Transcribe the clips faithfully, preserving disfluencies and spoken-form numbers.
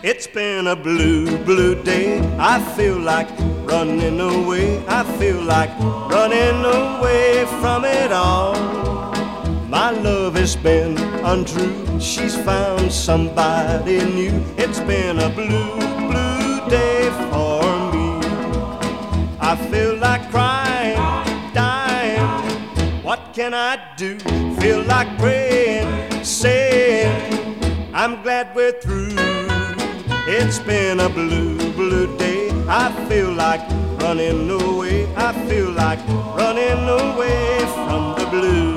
It's been a blue, blue day. I feel like running away. I feel like running away from it all. My love has been untrue. She's found somebody new. It's been a blue, blue day for me. I feel like crying, dying. What can I do? Feel like praying, saying I'm glad we're through. It's been a blue, blue day. I feel like running away. I feel like running away from the blues.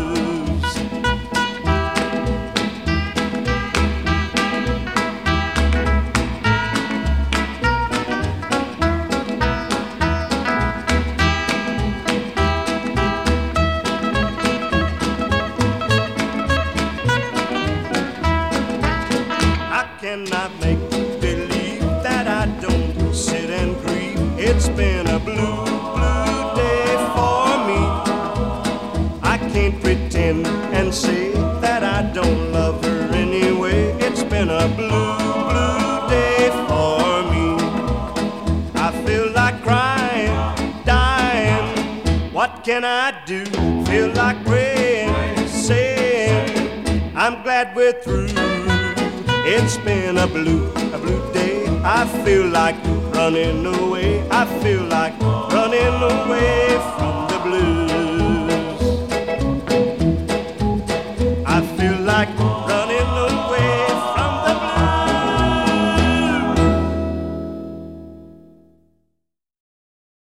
I cannot make It's been a blue, blue day for me. I can't pretend and say that I don't love her anyway. It's been a blue, blue day for me. I feel like crying, dying. What can I do? Feel like praying, saying I'm glad we're through. It's been a blue, a blue day. I feel like running away. I feel like running away.